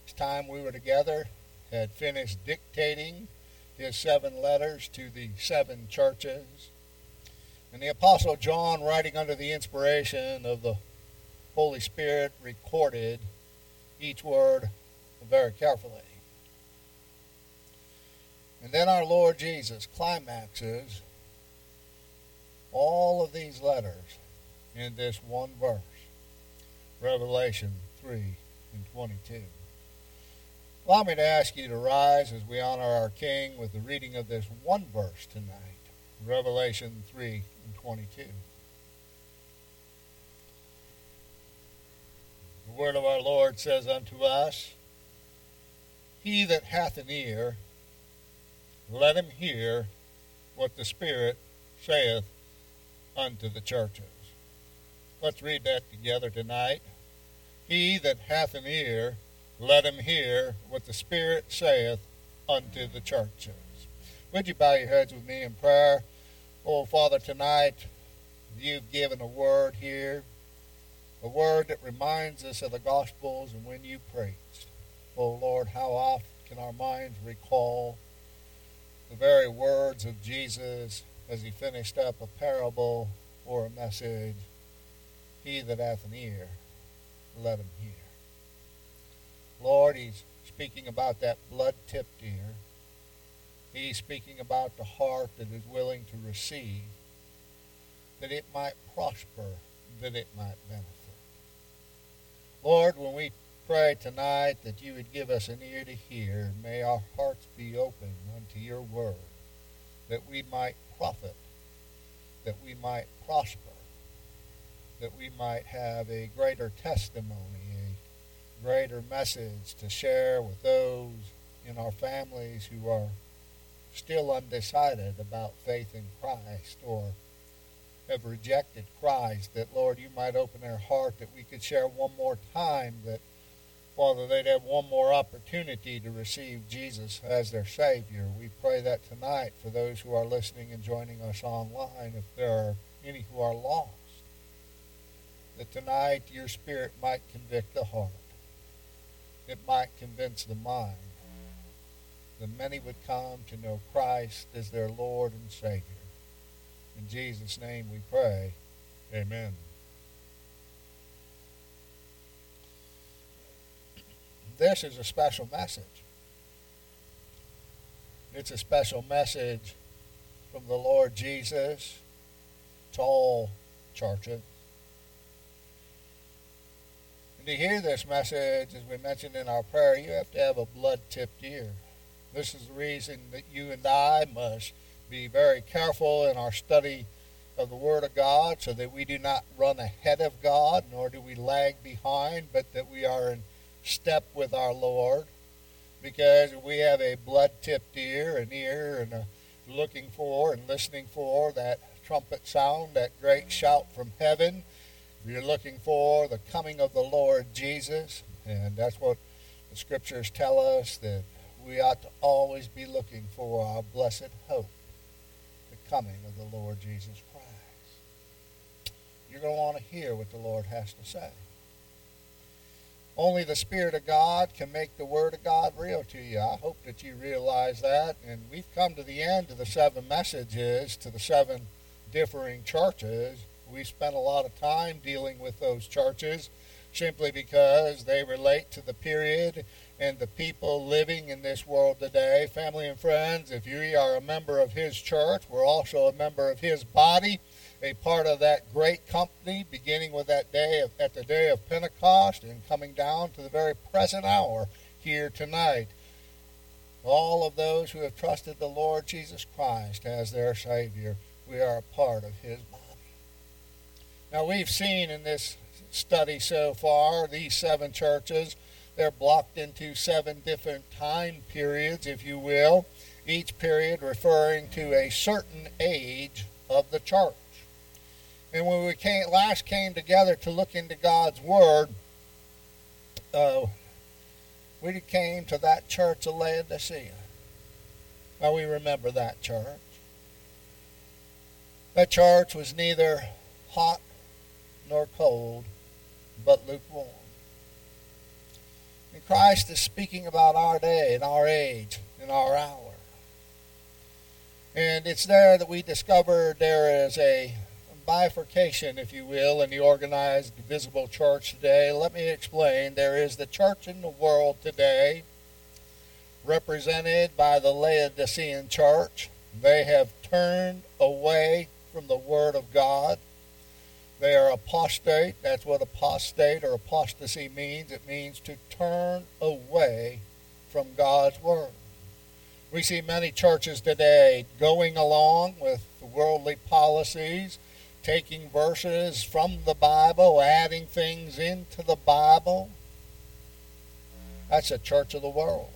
last time we were together, had finished dictating his 7 letters to the 7 churches. And the Apostle John, writing under the inspiration of the Holy Spirit, recorded each word very carefully. And then our Lord Jesus climaxes all of these letters in this one verse, Revelation 3:22. Allow me to ask you to rise as we honor our King with the reading of this one verse tonight, Revelation 3:22. The word of our Lord says unto us, He that hath an ear, let him hear what the Spirit saith unto the churches. Let's read that together tonight. He that hath an ear, let him hear what the Spirit saith unto the churches. Would you bow your heads with me in prayer? Oh, Father, tonight you've given a word here, a word that reminds us of the Gospels and when you preached. Oh, Lord, how often can our minds recall the very words of Jesus as he finished up a parable or a message? He that hath an ear, let him hear. Lord, he's speaking about that blood-tipped ear. He's speaking about the heart that is willing to receive, that it might prosper, that it might benefit. Lord, when we pray tonight that you would give us an ear to hear, may our hearts be open unto your word, that we might profit, that we might prosper, that we might have a greater testimony, a greater message to share with those in our families who are still undecided about faith in Christ or have rejected Christ, that, Lord, you might open their heart that we could share one more time, that, Father, they'd have one more opportunity to receive Jesus as their Savior. We pray that tonight for those who are listening and joining us online, if there are any who are lost, that tonight your Spirit might convict the heart. It might convince the mind that many would come to know Christ as their Lord and Savior. In Jesus' name we pray. Amen. This is a special message. It's a special message from the Lord Jesus to all churches. And to hear this message, as we mentioned in our prayer, you have to have a blood-tipped ear. This is the reason that you and I must be very careful in our study of the Word of God, so that we do not run ahead of God, nor do we lag behind, but that we are in step with our Lord, because we have a blood-tipped ear, and looking for and listening for that trumpet sound, that great shout from heaven. We're looking for the coming of the Lord Jesus, and that's what the Scriptures tell us, that we ought to always be looking for our blessed hope, the coming of the Lord Jesus Christ. You're going to want to hear what the Lord has to say. Only the Spirit of God can make the Word of God real to you. I hope that you realize that. And we've come to the end of the 7 messages to the 7 differing churches. We spent a lot of time dealing with those churches simply because they relate to the period and the people living in this world today. Family and friends, if you are a member of His church, we're also a member of His body, a part of that great company, beginning with that day at the day of Pentecost and coming down to the very present hour here tonight. All of those who have trusted the Lord Jesus Christ as their Savior, we are a part of His body. Now, we've seen in this study so far, these 7 churches, they're blocked into 7 different time periods, if you will, each period referring to a certain age of the church. And when we last came together to look into God's Word, we came to that church of Laodicea. Now, we remember that church. That church was neither hot nor cold, but lukewarm. And Christ is speaking about our day and our age and our hour. And it's there that we discovered there is a bifurcation, if you will, in the organized visible church today. Let me explain. There is the church in the world today, represented by the Laodicean church. They have turned away from the Word of God. They are apostate. That's what apostate or apostasy means. It means to turn away from God's Word. We see many churches today going along with worldly policies, taking verses from the Bible, adding things into the Bible. That's a church of the world.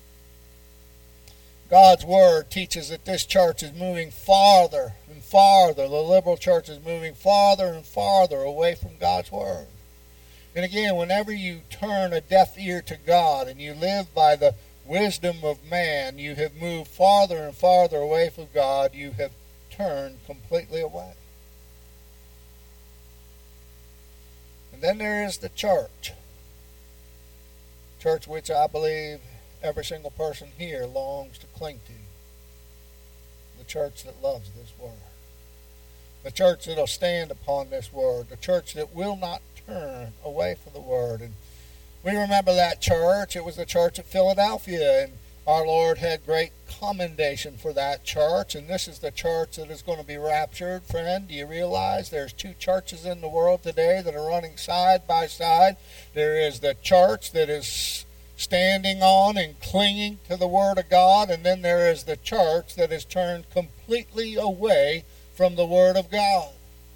God's Word teaches that this church is moving farther and farther. The liberal church is moving farther and farther away from God's Word. And again, whenever you turn a deaf ear to God and you live by the wisdom of man, you have moved farther and farther away from God. You have turned completely away. And then there is the church. Church which I believe every single person here longs to cling to. The church that loves this Word. The church that will stand upon this Word. The church that will not turn away from the Word. And we remember that church. It was the church at Philadelphia, and our Lord had great commendation for that church, and this is the church that is going to be raptured. Friend, do you realize there's two churches in the world today that are running side by side? There is the church that is standing on and clinging to the Word of God, and then there is the church that has turned completely away from the Word of God.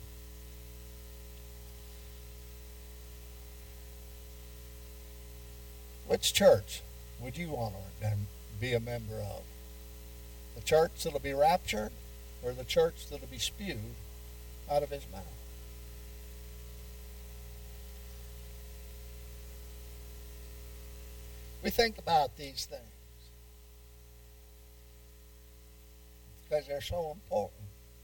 Which church would you want to be a member of? The church that will be raptured, or the church that will be spewed out of his mouth? We think about these things because they're so important.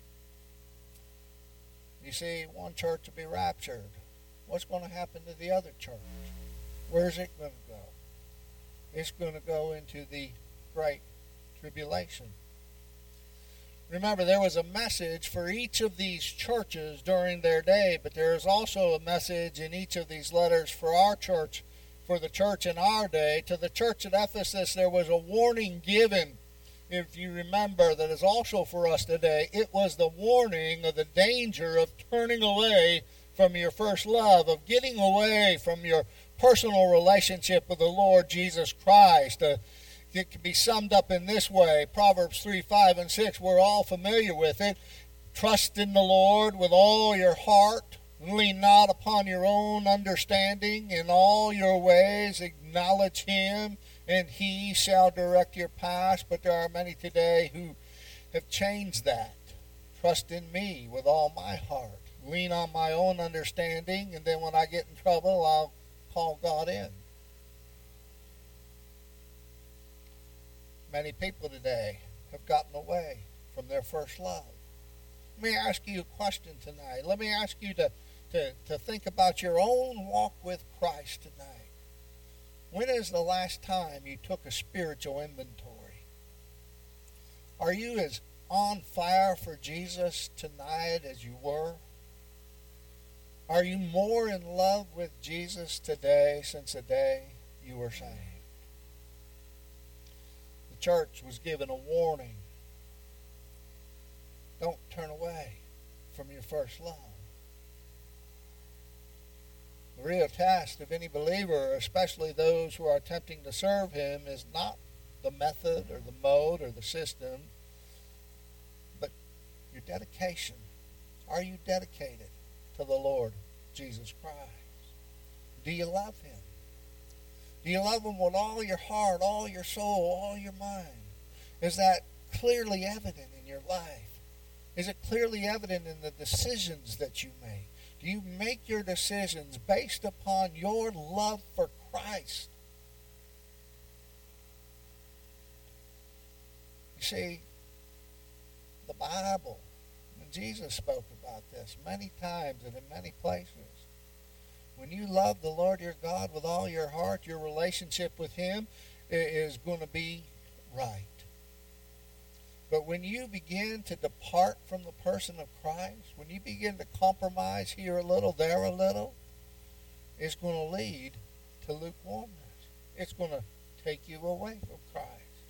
You see, one church will be raptured. What's going to happen to the other church? Where's it going to go? It's going to go into the great tribulation. Remember, there was a message for each of these churches during their day, but there is also a message in each of these letters for our church, for the church in our day. To the church at Ephesus, there was a warning given, if you remember, that is also for us today. It was the warning of the danger of turning away from your first love, of getting away from your personal relationship with the Lord Jesus Christ. It can be summed up in this way. Proverbs 3, 5, and 6, we're all familiar with it. Trust in the Lord with all your heart. Lean not upon your own understanding. In all your ways acknowledge Him, and He shall direct your paths. But there are many today who have changed that. Trust in me with all my heart. Lean on my own understanding, and then when I get in trouble, I'll call God in. Many people today have gotten away from their first love. Let me ask you a question tonight. Let me ask you to think about your own walk with Christ tonight. When is the last time you took a spiritual inventory? Are you as on fire for Jesus tonight as you were? Are you more in love with Jesus today since the day you were saved? The church was given a warning. Don't turn away from your first love. The real test of any believer, especially those who are attempting to serve Him, is not the method or the mode or the system, but your dedication. Are you dedicated to the Lord Jesus Christ? Do you love Him? Do you love Him with all your heart, all your soul, all your mind? Is that clearly evident in your life? Is it clearly evident in the decisions that you make? Do you make your decisions based upon your love for Christ? You see, the Bible, and Jesus spoke about this many times and in many places. When you love the Lord your God with all your heart, your relationship with Him is going to be right. But when you begin to depart from the person of Christ, when you begin to compromise here a little, there a little, it's going to lead to lukewarmness. It's going to take you away from Christ.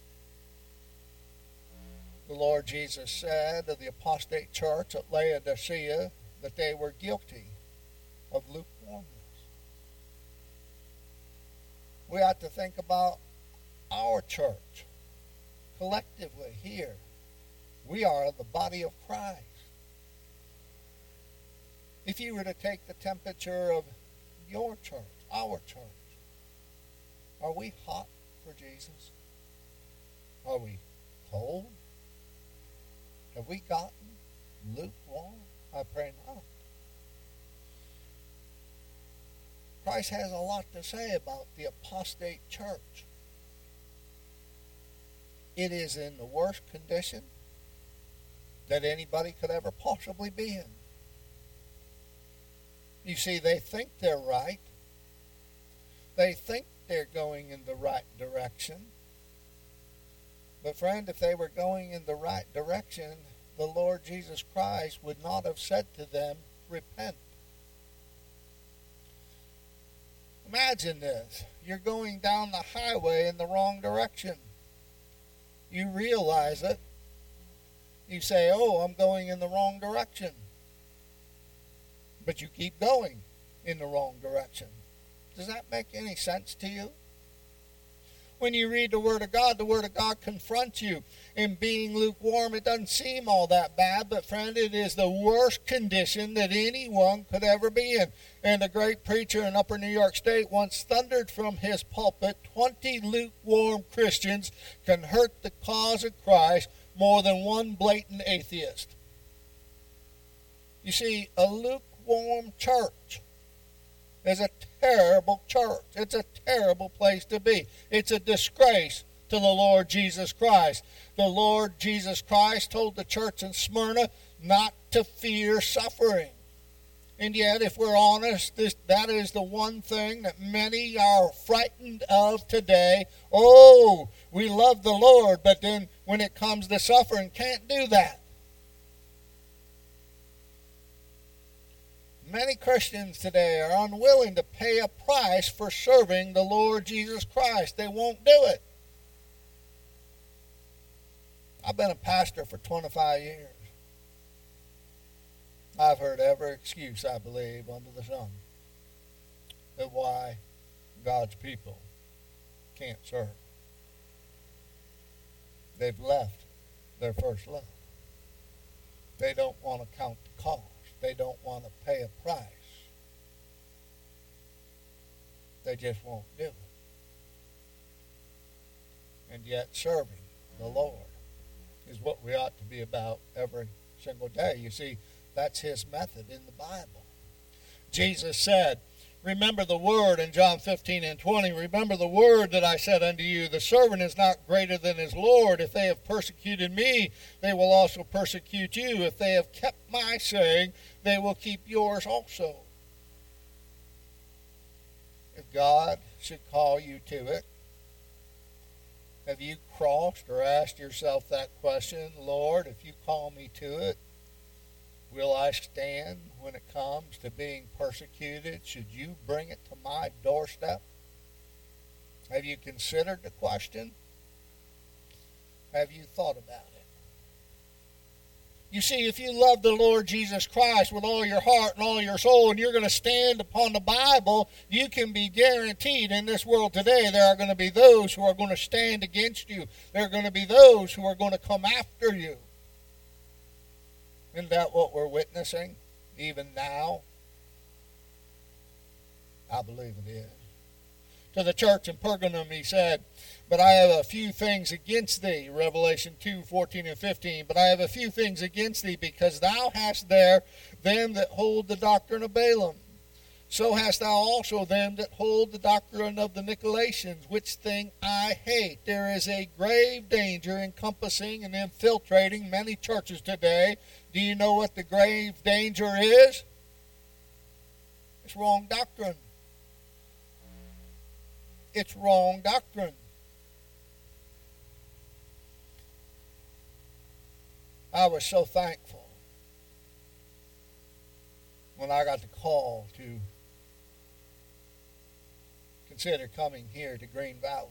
The Lord Jesus said of the apostate church at Laodicea that they were guilty of lukewarmness. We ought to think about our church collectively here. We are the body of Christ. If you were to take the temperature of your church, our church, are we hot for Jesus? Are we cold? Have we gotten lukewarm? I pray not. Christ has a lot to say about the apostate church. It is in the worst condition that anybody could ever possibly be in. You see, they think they're right. They think they're going in the right direction. But friend, if they were going in the right direction, the Lord Jesus Christ would not have said to them, repent. Imagine this. You're going down the highway in the wrong direction. You realize it. You say, oh, I'm going in the wrong direction. But you keep going in the wrong direction. Does that make any sense to you? When you read the Word of God confronts you in being lukewarm. It doesn't seem all that bad, but friend, it is the worst condition that anyone could ever be in. And a great preacher in Upper New York State once thundered from his pulpit, 20 lukewarm Christians can hurt the cause of Christ more than one blatant atheist. You see, a lukewarm church is a terrible church. It's a terrible place to be. It's a disgrace to the Lord Jesus Christ. The Lord Jesus Christ told the church in Smyrna not to fear suffering. And yet, if we're honest, that is the one thing that many are frightened of today. Oh, we love the Lord, but then when it comes to suffering, can't do that. Many Christians today are unwilling to pay a price for serving the Lord Jesus Christ. They won't do it. I've been a pastor for 25 years. I've heard every excuse, I believe, under the sun of why God's people can't serve. They've left their first love. They don't want to count the cost. They don't want to pay a price. They just won't do it. And yet serving the Lord is what we ought to be about every single day. You see, that's His method in the Bible. Jesus said, remember the word in John 15:20. Remember the word that I said unto you, the servant is not greater than his Lord. If they have persecuted me, they will also persecute you. If they have kept my saying, they will keep yours also. If God should call you to it, have you crossed or asked yourself that question? Lord, if you call me to it, will I stand when it comes to being persecuted? Should you bring it to my doorstep? Have you considered the question? Have you thought about it? You see, if you love the Lord Jesus Christ with all your heart and all your soul, and you're going to stand upon the Bible, you can be guaranteed in this world today there are going to be those who are going to stand against you. There are going to be those who are going to come after you. Isn't that what we're witnessing even now? I believe it is. To the church in Pergamum he said, but I have a few things against thee, Revelation 2:14 and 15. But I have a few things against thee, because thou hast there them that hold the doctrine of Balaam. So hast thou also them that hold the doctrine of the Nicolaitans, which thing I hate. There is a grave danger encompassing and infiltrating many churches today. Do you know what the grave danger is? It's wrong doctrine. it's wrong doctrine. I was so thankful when I got the call to consider coming here to Green Valley.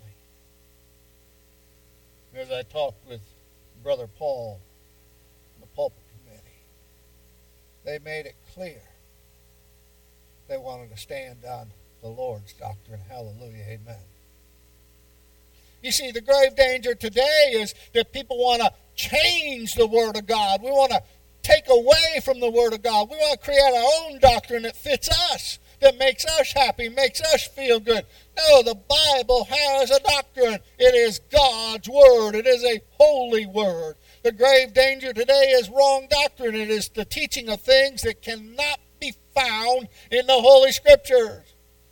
As I talked with Brother Paul and the pulpit committee, they made it clear they wanted to stand on the Lord's doctrine. Hallelujah, amen. You see, the grave danger today is that people want to change the Word of God. We want to take away from the Word of God. We want to create our own doctrine that fits us, that makes us happy, makes us feel good. No, the Bible has a doctrine. It is God's Word. It is a holy Word. The grave danger today is wrong doctrine. It is the teaching of things that cannot be found in the Holy Scriptures.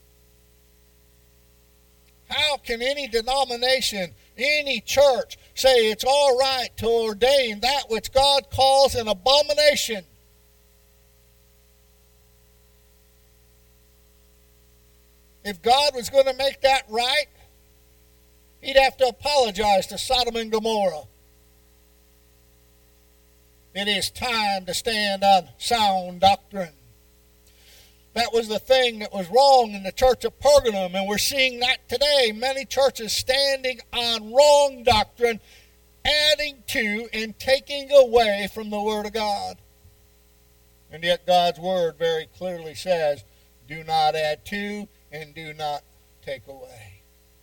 How can any denomination, any church, say it's all right to ordain that which God calls an abomination? If God was going to make that right, He'd have to apologize to Sodom and Gomorrah. It is time to stand on sound doctrine. That was the thing that was wrong in the church of Pergamum, and we're seeing that today. Many churches standing on wrong doctrine, adding to and taking away from the Word of God. And yet God's Word very clearly says, do not add to and do not take away.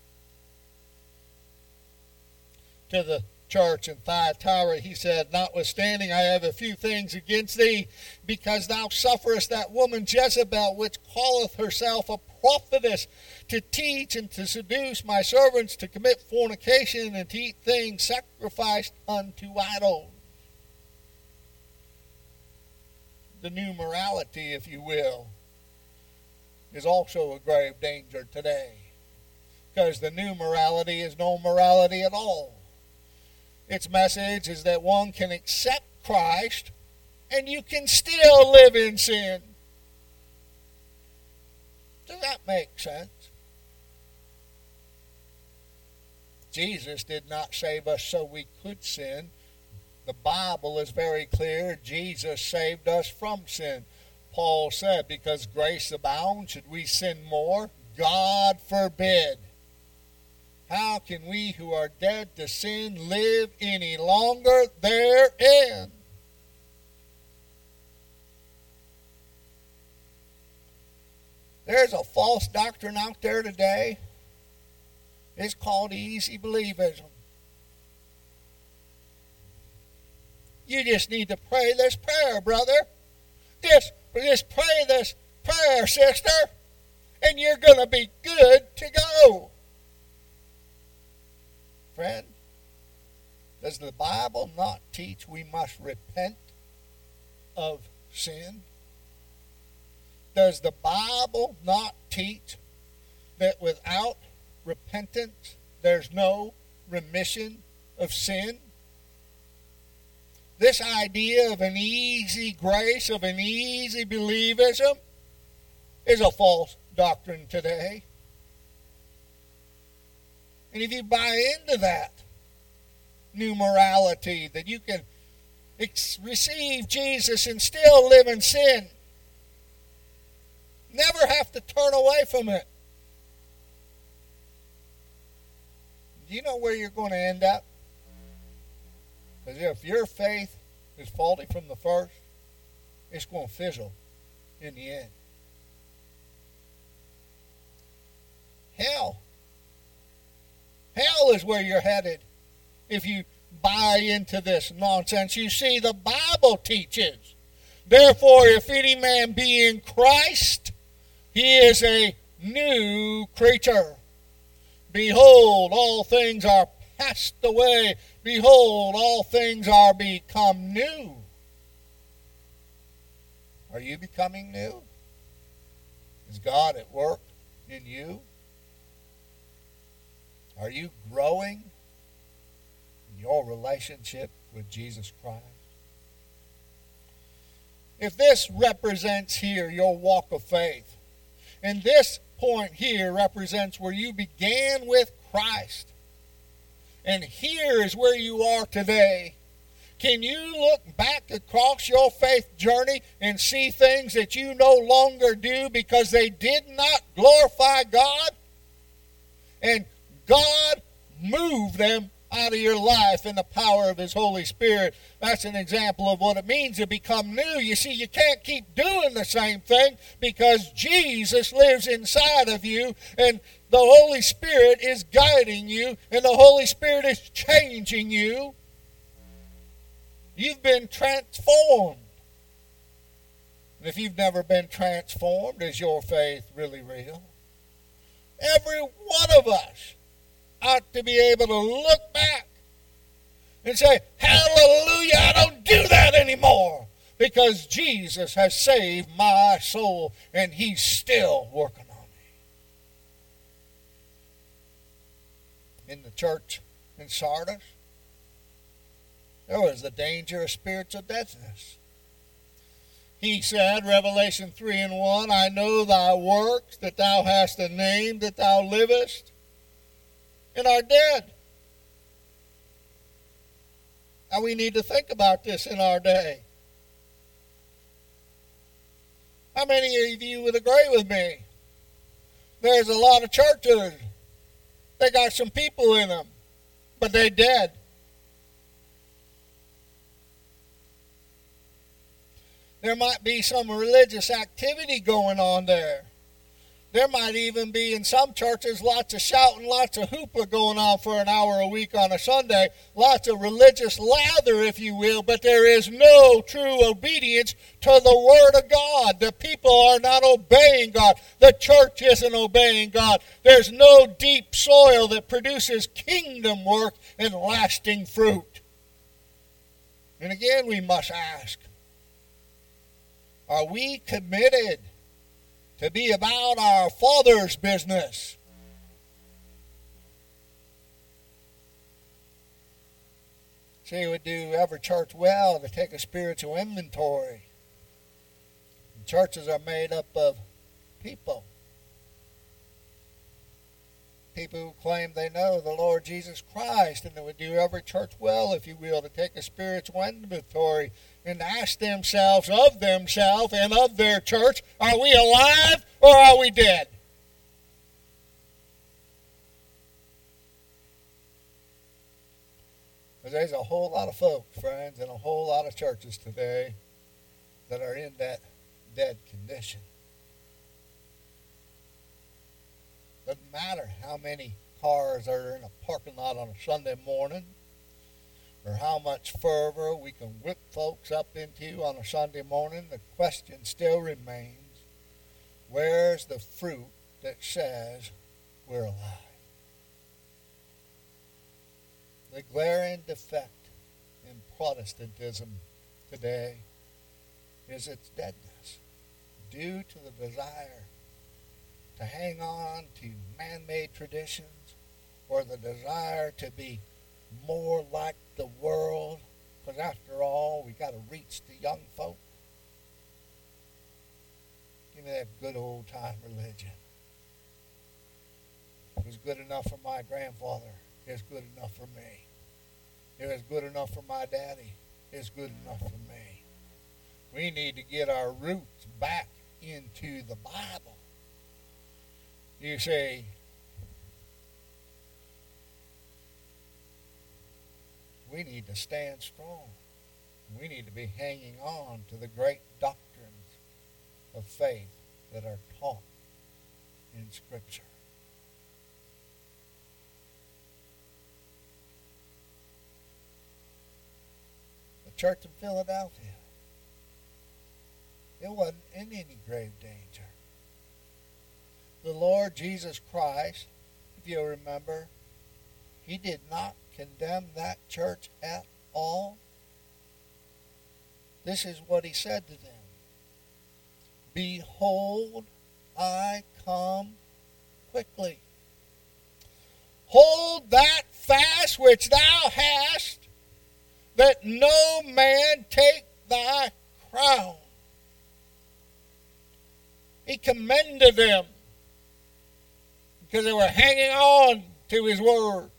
To the church in Thyatira, he said, notwithstanding, I have a few things against thee, because thou sufferest that woman Jezebel, which calleth herself a prophetess, to teach and to seduce my servants to commit fornication and to eat things sacrificed unto idols. The new morality, if you will, is also a grave danger today, because the new morality is no morality at all. Its message is that one can accept Christ and you can still live in sin. Does that make sense? Jesus did not save us so we could sin. The Bible is very clear. Jesus saved us from sin. Paul said, because grace abounds, should we sin more? God forbid. How can we who are dead to sin live any longer therein? There's a false doctrine out there today. It's called easy believism. You just need to pray this prayer, brother. Just pray this prayer, sister, and you're going to be good to go. Friend, does the Bible not teach we must repent of sin? Does the Bible not teach that without repentance there's no remission of sin? This idea of an easy grace, of an easy believism, is a false doctrine today. And if you buy into that new morality, that you can receive Jesus and still live in sin, never have to turn away from it, do you know where you're going to end up? Because if your faith is faulty from the first, it's going to fizzle in the end. Hell is where you're headed if you buy into this nonsense. You see, the Bible teaches, therefore, if any man be in Christ, he is a new creature. Behold, all things are passed away. Behold, all things are become new. Are you becoming new? Is God at work in you? Are you growing in your relationship with Jesus Christ? If this represents here your walk of faith, and this point here represents where you began with Christ. And here is where you are today. Can you look back across your faith journey and see things that you no longer do because they did not glorify God? And God moved them out of your life in the power of His Holy Spirit. That's an example of what it means to become new. You see, you can't keep doing the same thing because Jesus lives inside of you and the Holy Spirit is guiding you and the Holy Spirit is changing you. You've been transformed. And if you've never been transformed, is your faith really real? Every one of us ought to be able to look back and say, hallelujah, I don't do that anymore because Jesus has saved my soul and He's still working on me. In the church in Sardis, there was the danger of spiritual deadness. He said, Revelation 3:1, I know thy works, that thou hast a name, that thou livest, and are dead. And we need to think about this in our day. How many of you would agree with me? There's a lot of churches. They got some people in them, but they're dead. There might be some religious activity going on there. There might even be, in some churches, lots of shouting, lots of hoopla going on for an hour a week on a Sunday. Lots of religious lather, if you will, but there is no true obedience to the Word of God. The people are not obeying God. The church isn't obeying God. There's no deep soil that produces kingdom work and lasting fruit. And again, we must ask, are we committed to be about our Father's business? See, it would do every church well to take a spiritual inventory. And churches are made up of people. People who claim they know the Lord Jesus Christ, and it would do every church well, if you will, to take a spiritual inventory and ask themselves and of their church, are we alive or are we dead? Because there's a whole lot of folks, friends, and a whole lot of churches today that are in that dead condition. Doesn't matter how many cars are in a parking lot on a Sunday morning, or how much fervor we can whip folks up into on a Sunday morning. The question still remains, where's the fruit that says we're alive? The glaring defect in Protestantism today is its deadness, due to the desire to hang on to man-made traditions, or the desire to be more like the world, because after all, we got to reach the young folk. Give me that good old time religion. It was good enough for my grandfather. It's good enough for me. It was good enough for my daddy. It's good enough for me. We need to get our roots back into the Bible. You say, we need to stand strong. We need to be hanging on to the great doctrines of faith that are taught in Scripture. The church in Philadelphia, it wasn't in any grave danger. The Lord Jesus Christ, if you'll remember, He did not condemn that church at all. This is what He said to them. Behold, I come quickly. Hold that fast which thou hast, that no man take thy crown. He commended them because they were hanging on to his word.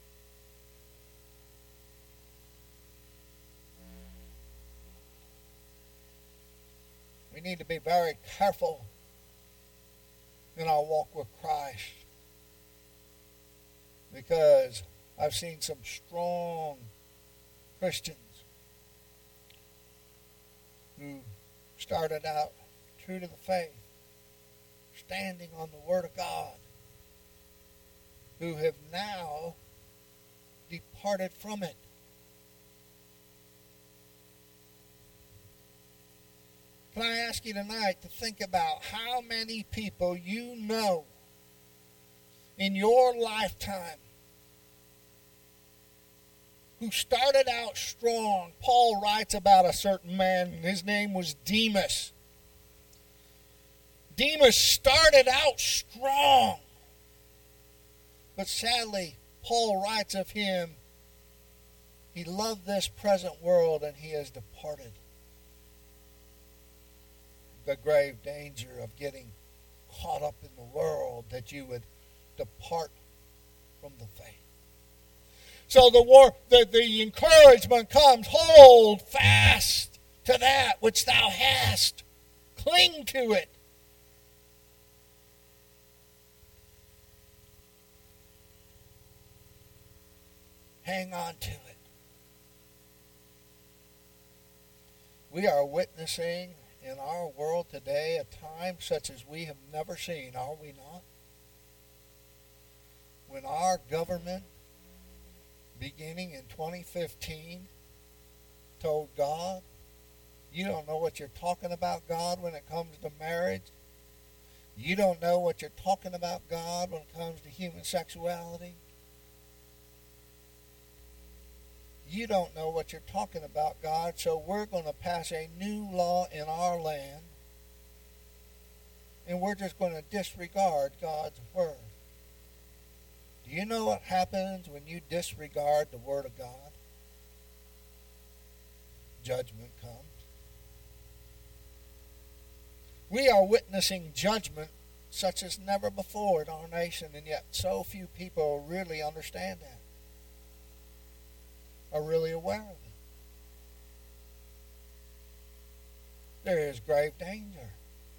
We need to be very careful in our walk with Christ, because I've seen some strong Christians who started out true to the faith, standing on the Word of God, who have now departed from it. Can I ask you tonight to think about how many people you know in your lifetime who started out strong? Paul writes about a certain man, and his name was Demas. Demas started out strong, but sadly, Paul writes of him, he loved this present world and he has departed. The grave danger of getting caught up in the world, that you would depart from the faith. So the encouragement comes, hold fast to that which thou hast. Cling to it. Hang on to it. We are witnessing in our world today a time such as we have never seen, are we not? When our government, beginning in 2015, told God, you don't know what you're talking about, God, when it comes to marriage. You don't know what you're talking about, God, when it comes to human sexuality. You don't know what you're talking about, God, so we're going to pass a new law in our land, and we're just going to disregard God's word. Do you know what happens when you disregard the word of God? Judgment comes. We are witnessing judgment such as never before in our nation, and yet so few people really understand that, are really aware of it. There is grave danger.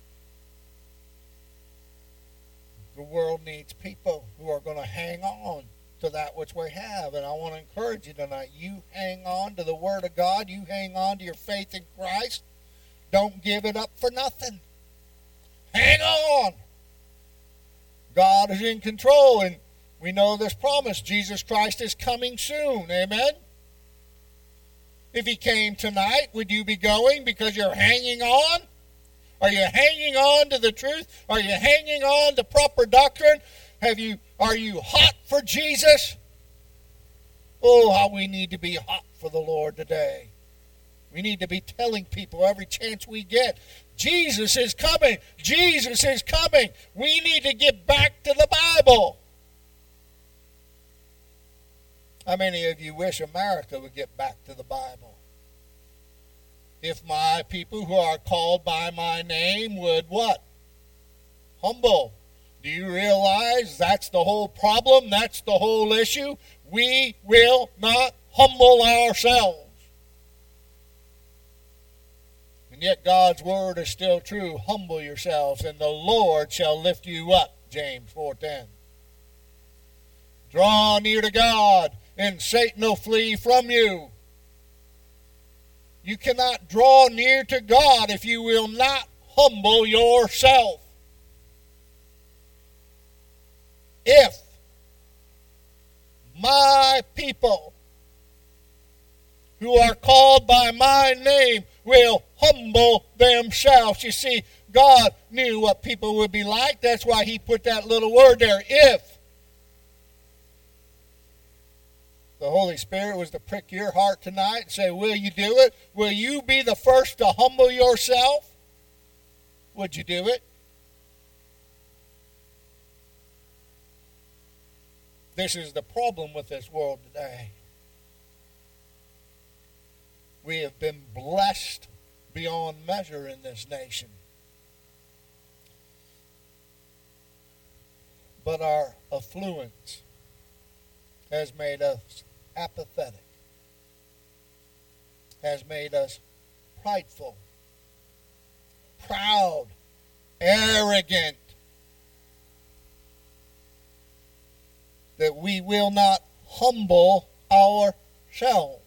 The world needs people who are going to hang on to that which we have. And I want to encourage you tonight. You hang on to the Word of God. You hang on to your faith in Christ. Don't give it up for nothing. Hang on. God is in control, and we know this promise. Jesus Christ is coming soon. Amen? If he came tonight, would you be going because you're hanging on? Are you hanging on to the truth? Are you hanging on to proper doctrine? Are you hot for Jesus? Oh, how we need to be hot for the Lord today. We need to be telling people every chance we get, Jesus is coming. Jesus is coming. We need to get back to the Bible. How many of you wish America would get back to the Bible? If my people who are called by my name would what? Humble. Do you realize that's the whole problem? That's the whole issue? We will not humble ourselves. And yet God's word is still true. Humble yourselves, and the Lord shall lift you up. James 4:10. Draw near to God, and Satan will flee from you. You cannot draw near to God if you will not humble yourself. If my people who are called by my name will humble themselves. You see, God knew what people would be like. That's why he put that little word there, if. The Holy Spirit was to prick your heart tonight and say, will you do it? Will you be the first to humble yourself? Would you do it? This is the problem with this world today. We have been blessed beyond measure in this nation. but our affluence has made us apathetic, has made us prideful, proud, arrogant, that we will not humble ourselves.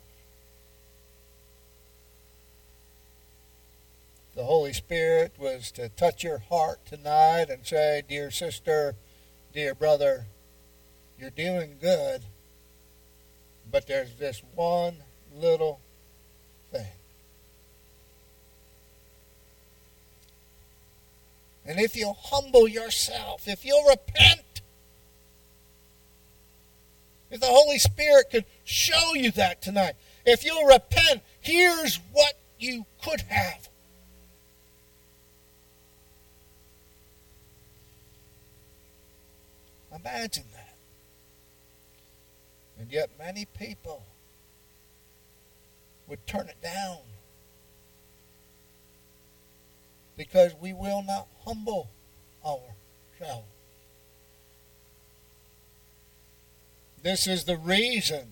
The Holy Spirit was to touch your heart tonight and say, dear sister, dear brother, you're doing good, but there's this one little thing. And if you'll humble yourself, if you'll repent, if the Holy Spirit could show you that tonight, if you'll repent, here's what you could have. Imagine that. And yet many people would turn it down because we will not humble ourselves. This is the reason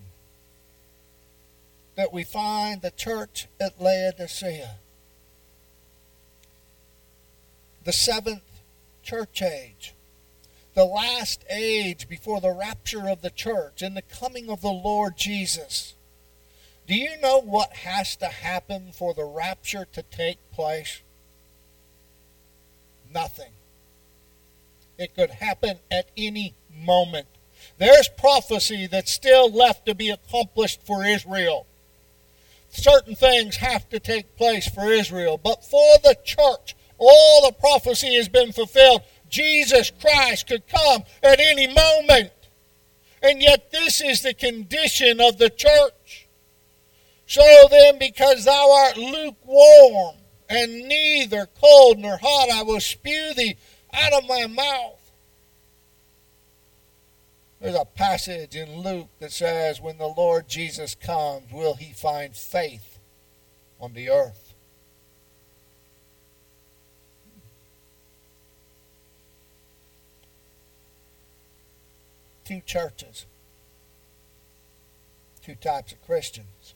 that we find the church at Laodicea, the seventh church age, the last age before the rapture of the church and the coming of the Lord Jesus. Do you know what has to happen for the rapture to take place? Nothing. It could happen at any moment. There's prophecy that's still left to be accomplished for Israel. Certain things have to take place for Israel, but for the church, all the prophecy has been fulfilled. Jesus Christ could come at any moment. And yet this is the condition of the church. So then, because thou art lukewarm, and neither cold nor hot, I will spew thee out of my mouth. There's a passage in Luke that says, when the Lord Jesus comes, will he find faith on the earth? Two churches, two types of Christians.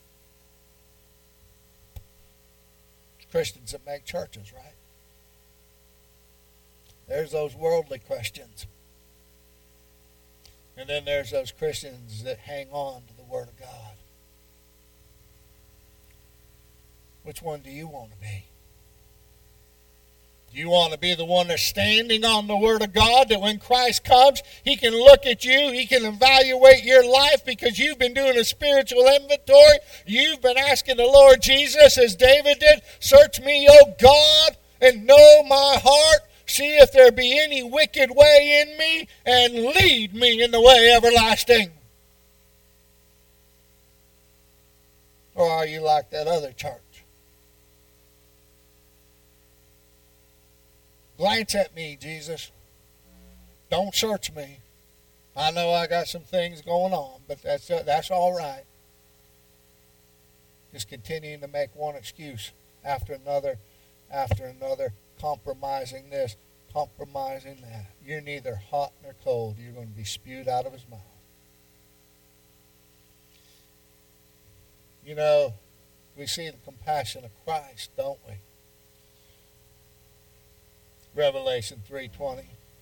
Christians that make churches, right? There's those worldly Christians. And then there's those Christians that hang on to the Word of God. Which one do you want to be? Do you want to be the one that's standing on the Word of God, that when Christ comes, He can look at you, He can evaluate your life because you've been doing a spiritual inventory. You've been asking the Lord Jesus, as David did, search me, O God, and know my heart. See if there be any wicked way in me, and lead me in the way everlasting. Or are you like that other church? Glance at me, Jesus. Don't search me. I know I got some things going on, but that's all right. Just continuing to make one excuse after another, compromising this, compromising that. You're neither hot nor cold. You're going to be spewed out of his mouth. You know, we see the compassion of Christ, don't we? Revelation 3:20.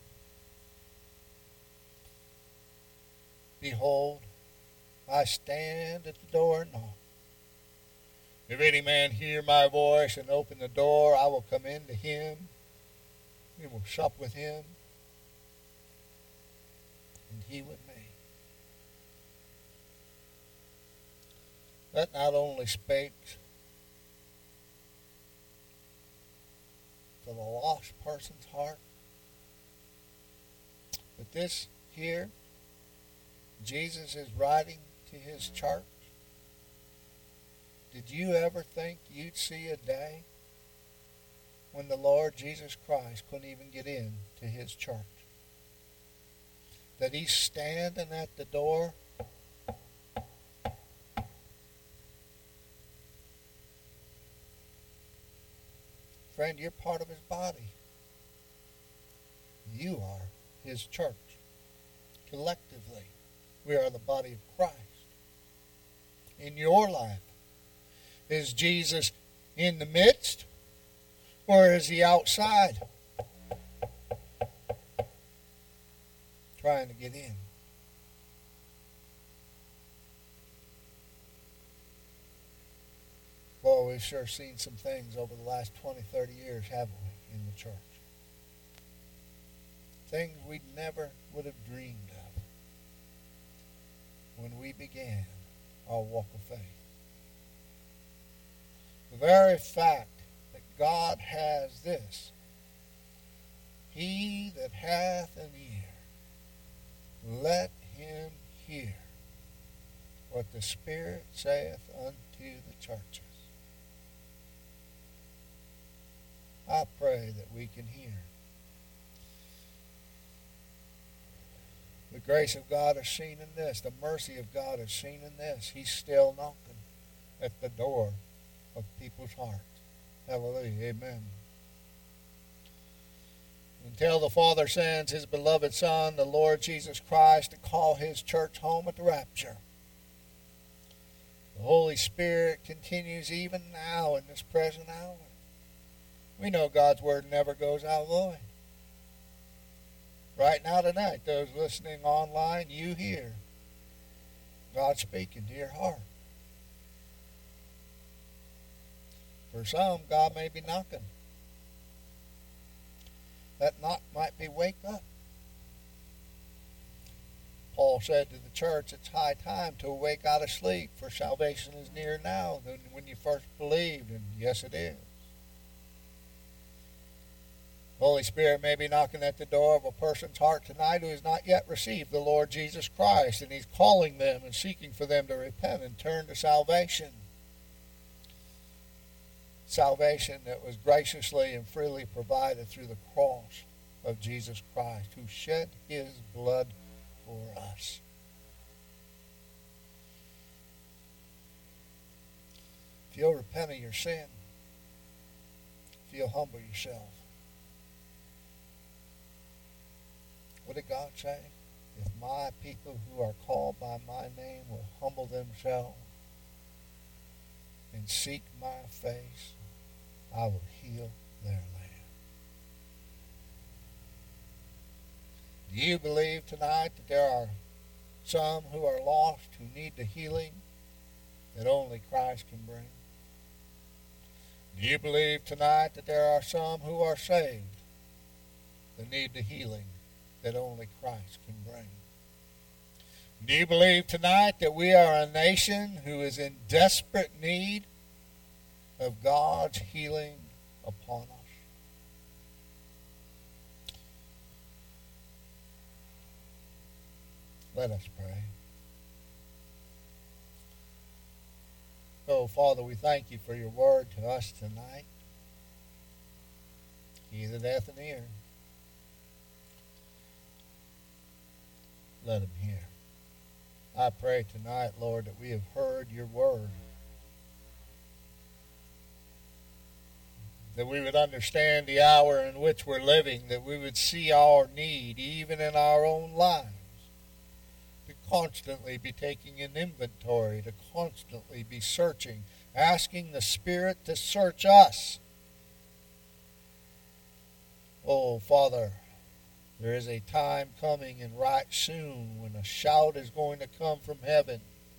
Behold, I stand at the door and knock. If any man hear my voice and open the door, I will come in to him. We will sup with him, and he with me. That not only speaks to the lost person's heart, but this here, Jesus is writing to his church. Did you ever think you'd see a day when the Lord Jesus Christ couldn't even get in to his church? That he's standing at the door friend, you're part of his body. You are. his church. Collectively, we are the body of Christ. In your life, is Jesus in the midst, or is he outside trying to get in? Boy, we've sure seen some things over the last 20, 30 years, haven't we, in the church? Things we never would have dreamed of when we began our walk of faith. The very fact that God has this, he that hath an ear, let him hear what the Spirit saith unto the churches. I pray that we can hear. The grace of God is seen in this. The mercy of God is seen in this. He's still knocking at the door of people's hearts. Hallelujah. Amen. Until the Father sends his beloved Son, the Lord Jesus Christ, to call his church home at the rapture. The Holy Spirit continues even now in this present hour. We know God's word never goes out void. Right now tonight, those listening online, you hear God speaking to your heart. For some, God may be knocking. That knock might be wake up. Paul said to the church, it's high time to awake out of sleep, for salvation is nearer now than when you first believed, and yes it is. The Holy Spirit may be knocking at the door of a person's heart tonight who has not yet received the Lord Jesus Christ, and he's calling them and seeking for them to repent and turn to salvation. Salvation that was graciously and freely provided through the cross of Jesus Christ, who shed his blood for us. If you'll repent of your sin, if you'll humble yourself, what did God say? If my people who are called by my name will humble themselves and seek my face, I will heal their land. Do you believe tonight that there are some who are lost who need the healing that only Christ can bring? Do you believe tonight that there are some who are saved that need the healing that only Christ can bring? Do you believe tonight that we are a nation who is in desperate need of God's healing upon us? Let us pray. Oh, Father, we thank you for your word to us tonight. He that hath an ear, let him hear. I pray tonight, Lord, that we have heard your word, that we would understand the hour in which we're living, that we would see our need, even in our own lives, to constantly be taking an inventory, to constantly be searching, asking the Spirit to search us. Oh, Father, there is a time coming, and right soon, when a shout is going to come from heaven.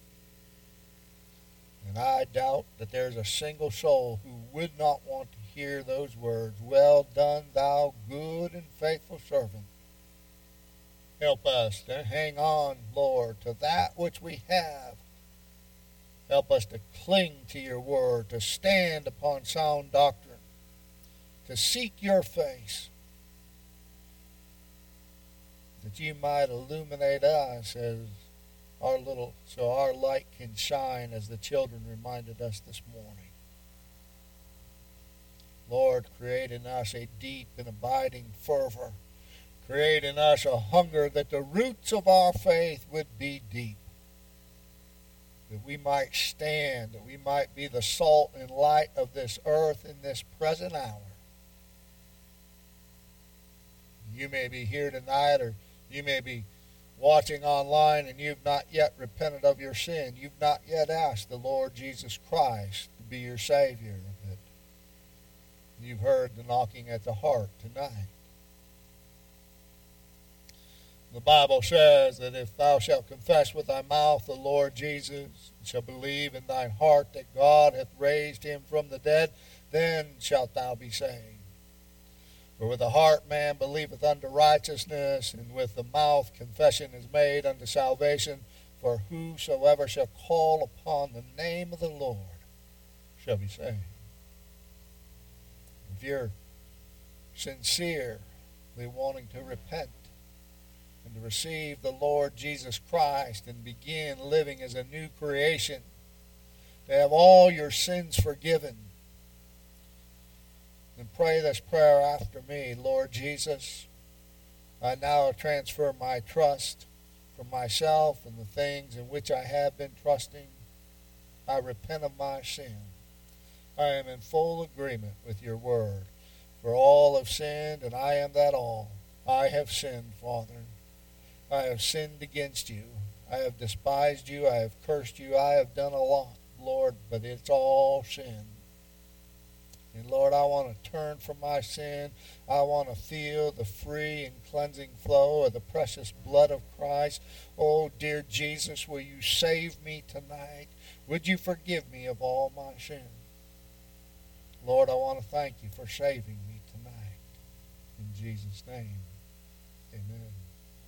And I doubt that there's a single soul who would not want to hear those words, "Well done, thou good and faithful servant." Help us to hang on, Lord, to that which we have. Help us to cling to your word, to stand upon sound doctrine, to seek your face, that you might illuminate us as so our light can shine, as the children reminded us this morning. Lord, create in us a deep and abiding fervor. Create in us a hunger that the roots of our faith would be deep, that we might stand, that we might be the salt and light of this earth in this present hour. You may be here tonight, or you may be watching online, and you've not yet repented of your sin. You've not yet asked the Lord Jesus Christ to be your Savior. But you've heard the knocking at the heart tonight. The Bible says that if thou shalt confess with thy mouth the Lord Jesus, and shalt believe in thine heart that God hath raised him from the dead, then shalt thou be saved. For with the heart man believeth unto righteousness, and with the mouth confession is made unto salvation. For whosoever shall call upon the name of the Lord shall be saved. If you're sincerely wanting to repent and to receive the Lord Jesus Christ and begin living as a new creation, to have all your sins forgiven, then pray this prayer after me. Lord Jesus, I now transfer my trust from myself and the things in which I have been trusting. I repent of my sin. I am in full agreement with your word. For all have sinned, and I am that all. I have sinned, Father. I have sinned against you. I have despised you. I have cursed you. I have done a lot, Lord, but it's all sin. And Lord, I want to turn from my sin. I want to feel the free and cleansing flow of the precious blood of Christ. Oh, dear Jesus, will you save me tonight? Would you forgive me of all my sin? Lord, I want to thank you for saving me tonight. In Jesus' name, amen.